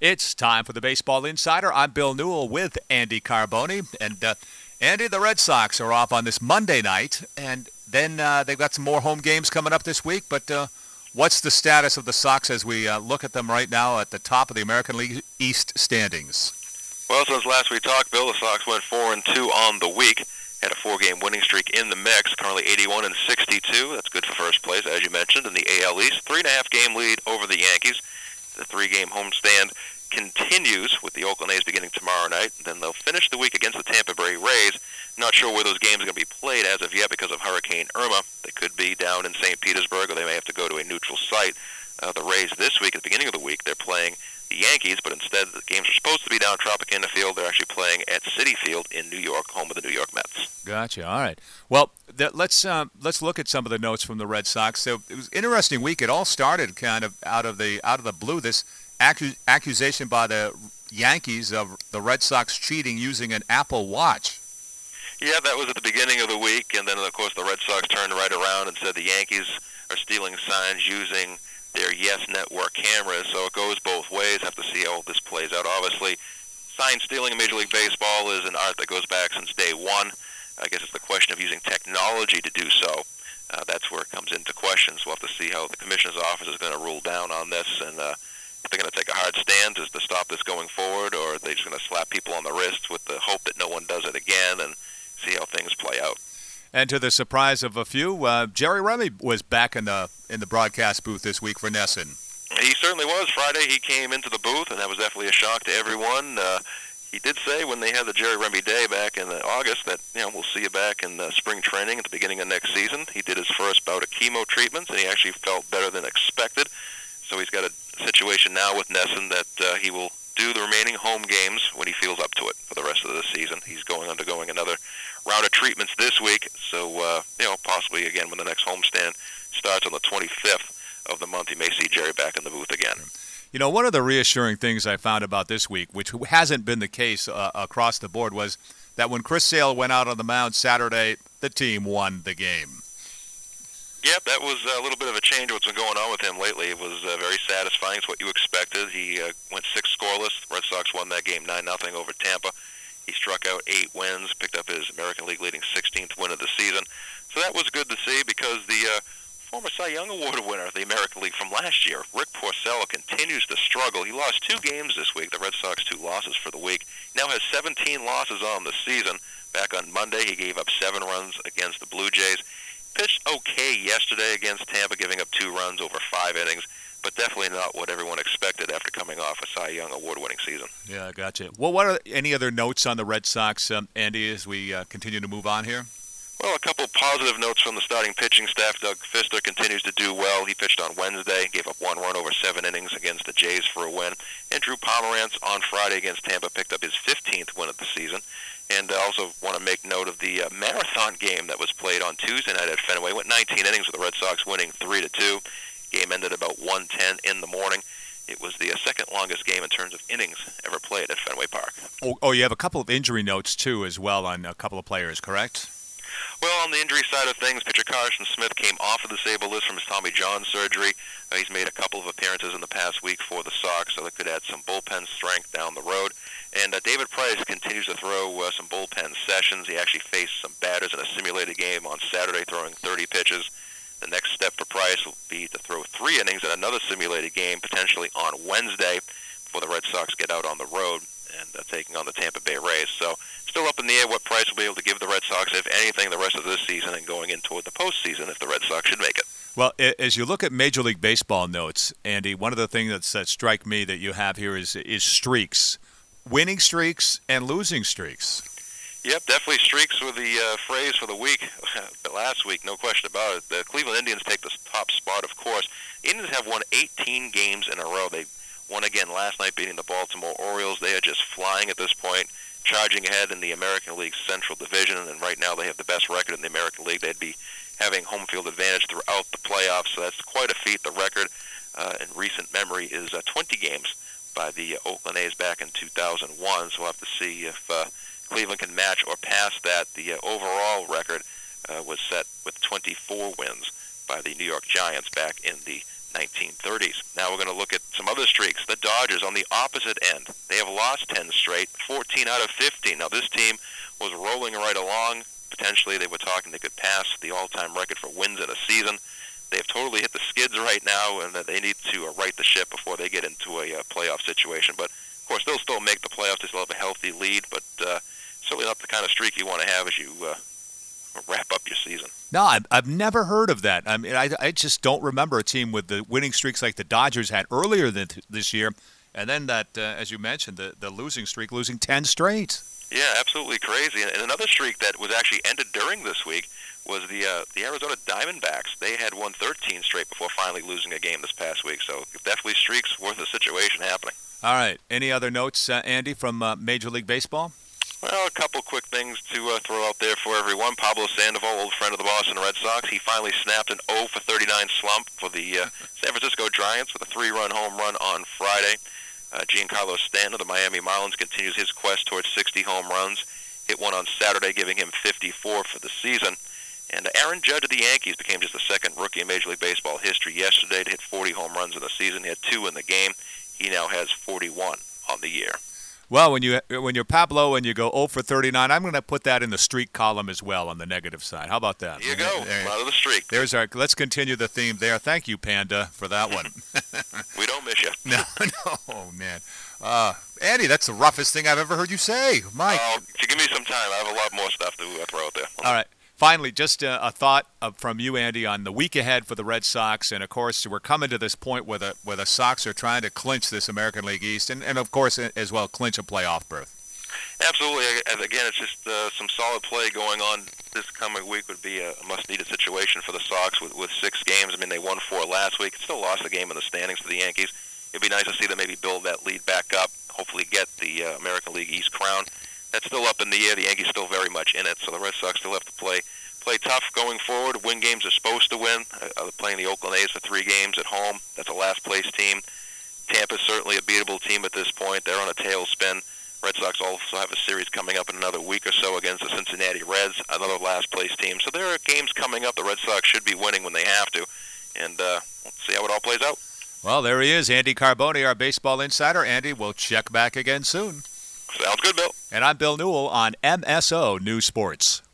It's time for the Baseball Insider. I'm Bill Newell with Andy Carboni. And Andy, the Red Sox are off on this Monday night, and then they've got some more home games coming up this week. But what's the status of the Sox as we look at them right now at the top of the American League East standings? Well, since last we talked, Bill, the Sox went 4-2 on the week. Had a 4-game winning streak in the mix, currently 81 and 62. That's good for first place, as you mentioned, in the AL East. 3.5-game lead over the Yankees. The 3-game homestand continues with the Oakland A's beginning tomorrow night. Then they'll finish the week against the Tampa Bay Rays. Not sure where those games are going to be played as of yet because of Hurricane Irma. They could be down in St. Petersburg, or they may have to go to a neutral site. The Rays this week, at the beginning of the week, they're playing the Yankees, but instead the games are supposed to be down Tropicana Field. They're actually playing at Citi Field in New York, home of the New York Mets. Gotcha. All right. Well, let's look at some of the notes from the Red Sox. So it was an interesting week. It all started kind of out of the blue. This accusation by the Yankees of the Red Sox cheating using an Apple Watch. Yeah, that was at the beginning of the week, and then of course the Red Sox turned right around and said the Yankees are stealing signs using their Yes Network cameras. So it goes both ways. Have to see how this plays out. Obviously, sign stealing in Major League Baseball is an art that goes back since day one. I guess it's the question of using technology to do so. That's where it comes into question. So we'll have to see how the commissioner's office is going to rule down on this, and if they're going to take a hard stand to stop this going forward, or are they just going to slap people on the wrist with the hope that no one does it again and see how things play out. And to the surprise of a few, Jerry Remy was back in the broadcast booth this week for NESN. He certainly was. Friday he came into the booth, and that was definitely a shock to everyone. He did say when they had the Jerry Remy Day back in August that we'll see you back in spring training at the beginning of next season. He did his first bout of chemo treatments, and he actually felt better than expected. So he's got a situation now with NESN that he will do the remaining home games when he feels up to it for the rest of the season. He's undergoing another round of treatments this week, so possibly again when the next homestand starts on the 25th of the month, you may see Jerry back in the booth again. One of the reassuring things I found about this week, which hasn't been the case across the board, was that when Chris Sale went out on the mound Saturday, the team won the game. Yep, that was a little bit of a change of what's been going on with him lately. It was very satisfying. It's what you expected. He went 6 scoreless. Red Sox won that game 9-0 over Tampa. He struck out 8 wins, picked up his American League leading 16th win of the season. So that was good to see because the former Cy Young Award winner of the American League from last year, Rick Porcello, continues to struggle. He lost 2 games this week. The Red Sox 2 losses for the week. Now has 17 losses on the season. Back on Monday, he gave up 7 runs against the Blue Jays. Pitched okay yesterday against Tampa, giving up 2 runs over 5 innings, but definitely not what everyone expected after coming off a Cy Young award-winning season. Yeah, gotcha. Well, what are any other notes on the Red Sox, Andy, as we continue to move on here? Well, a couple positive notes from the starting pitching staff. Doug Fister continues to do well. He pitched on Wednesday, gave up 1 run over 7 innings against the Jays for a win. And Drew Pomeranz on Friday against Tampa picked up his 15th win of the season. And I also want to make note of the marathon game that was played on Tuesday night at Fenway. Went 19 innings with the Red Sox winning 3-2. Game ended about 1:10 in the morning. It was the second longest game in terms of innings ever played at Fenway Park. Oh, you have a couple of injury notes, too, as well on a couple of players, correct? Well, on the injury side of things, pitcher Carson Smith came off of the disabled list from his Tommy John surgery. He's made a couple of appearances in the past week for the Sox, so that could add some bullpen strength down the road. And David Price continues to throw some bullpen sessions. He actually faced some batters in a simulated game on Saturday, throwing 30 pitches. The next step for Price will be to throw 3 innings in another simulated game, potentially on Wednesday, before the Red Sox get out on the road and taking on the Tampa Bay Rays. So still up in the air what Price will be able to give the Red Sox, if anything, the rest of this season and going in toward the postseason if the Red Sox should make it. Well, as you look at Major League Baseball notes, Andy, one of the things that strike me that you have here is streaks. Winning streaks and losing streaks. Yep, definitely streaks were the phrase for the week. Last week, no question about it. The Cleveland Indians take the top spot, of course. Indians have won 18 games in a row. They won again last night, beating the Baltimore Orioles. They are just flying at this point, charging ahead in the American League Central Division, and right now they have the best record in the American League. They'd be having home field advantage throughout the playoffs, so that's quite a feat. The record in recent memory is 20 games by the Oakland A's back in 2001, so we'll have to see if Cleveland can match or pass that. The overall record was set with 24 wins by the New York Giants back in the 1930s. Now we're going to look at some other streaks. The Dodgers on the opposite end. They have lost 10 straight, 14 out of 15. Now this team was rolling right along. Potentially they were talking they could pass the all-time record for wins in a season. They've totally hit the skids right now, and they need to right the ship before they get into a playoff situation. But, of course, they'll still make the playoffs. They still have a healthy lead, but certainly not the kind of streak you want to have as you wrap up your season. No, I've never heard of that. I mean, I just don't remember a team with the winning streaks like the Dodgers had earlier this year, and then that, as you mentioned, the losing streak, losing 10 straight. Yeah, absolutely crazy. And another streak that was actually ended during this week was the Arizona Diamondbacks. They had won 13 straight before finally losing a game this past week. So definitely streaks worth the situation happening. All right. Any other notes, Andy, from Major League Baseball? Well, a couple quick things to throw out there for everyone. Pablo Sandoval, old friend of the Boston Red Sox, he finally snapped an 0 for 39 slump for the San Francisco Giants with a 3-run home run on Friday. Giancarlo Stanton of the Miami Marlins continues his quest towards 60 home runs. Hit one on Saturday, giving him 54 for the season. And Aaron Judge of the Yankees became just the second rookie in Major League Baseball history yesterday to hit 40 home runs in the season. He had 2 in the game. He now has 41 on the year. Well, when you're Pablo and you go 0 for 39, I'm going to put that in the streak column as well on the negative side. How about that? There you go. Out of the streak. Let's continue the theme there. Thank you, Panda, for that one. We don't miss you. No, oh, man. Andy, that's the roughest thing I've ever heard you say. Mike. If you give me some time, I have a lot more stuff to throw out there. All right. Finally, just a thought from you, Andy, on the week ahead for the Red Sox. And, of course, we're coming to this point where the Sox are trying to clinch this American League East and, of course, as well, clinch a playoff berth. Absolutely. And again, it's just some solid play going on this coming week would be a much-needed situation for the Sox with 6 games. I mean, they won 4 last week. Still lost a game in the standings to the Yankees. It'd be nice to see them maybe build that lead back up, hopefully get the American League East crown. That's still up in the air. The Yankees still very much in it, so the Red Sox still have to play tough going forward. Win games they're supposed to win. They're playing the Oakland A's for 3 games at home. That's a last-place team. Tampa's certainly a beatable team at this point. They're on a tailspin. Red Sox also have a series coming up in another week or so against the Cincinnati Reds, another last-place team. So there are games coming up the Red Sox should be winning when they have to, and let's see how it all plays out. Well, there he is, Andy Carboni, our baseball insider. Andy, we'll check back again soon. Sounds good, Bill. And I'm Bill Newell on MSO News Sports.